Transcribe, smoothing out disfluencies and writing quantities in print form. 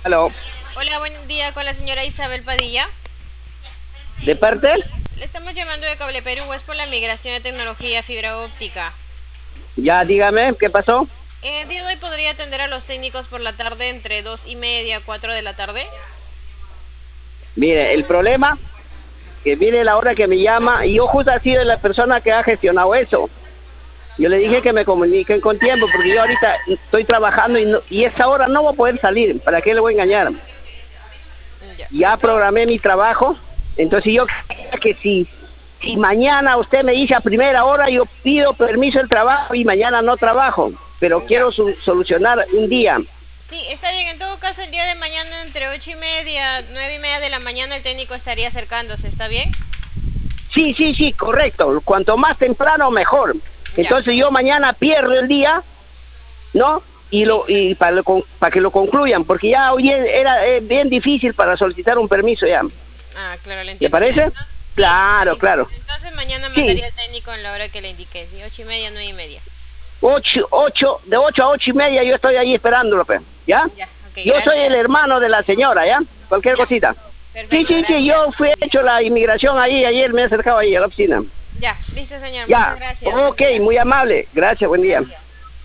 Aló, Hola, buen día con la señora Isabel Padilla. ¿de parte? Le estamos llamando de Cable Perú, es por la migración de tecnología fibra óptica. Ya dígame, ¿qué pasó? El día de hoy podría atender a los técnicos por la tarde entre 2:30 4 de la tarde. Mire, el problema, que viene la hora que me llama, y yo justo he sido la persona que ha gestionado eso. Yo le dije Ya, que me comuniquen con tiempo, porque yo ahorita estoy trabajando y esa hora no voy a poder salir. ¿Para qué le voy a engañar? ya. Ya programé mi trabajo, entonces yo quería que si mañana usted me dice a primera hora, yo pido permiso del trabajo y mañana no trabajo, pero Ya. quiero solucionar un día. Sí, está bien. En todo caso, el día de mañana entre 8:30, 9:30 de la mañana el técnico estaría acercándose, ¿está bien? Sí, sí, sí, correcto. Cuanto más temprano, mejor. Ya. Entonces yo mañana pierdo el día, ¿no? Sí. Y para que lo concluyan, porque ya hoy era bien difícil para solicitar un permiso ya. Ah, claro, lo ¿Le entiendo. Ya, parece? sí, está Claro, bien. claro. Entonces mañana Sí, mandaría el técnico en la hora que le indiqué, ¿sí? 8:30, 9:30. de 8 a 8:30 yo estoy ahí esperándolo, pe, ¿ya? Ya, ok, Yo soy el gracias. hermano de la señora, ¿ya? Cualquier Ya, cosita. Sí, perfecto, sí, sí, gracias. yo fui hecho la inmigración ahí, ayer me he acercado ahí a la oficina. Ya, listo, señor. Muchas Ya, gracias. Buen ok, día. muy amable. Gracias, buen día. Gracias.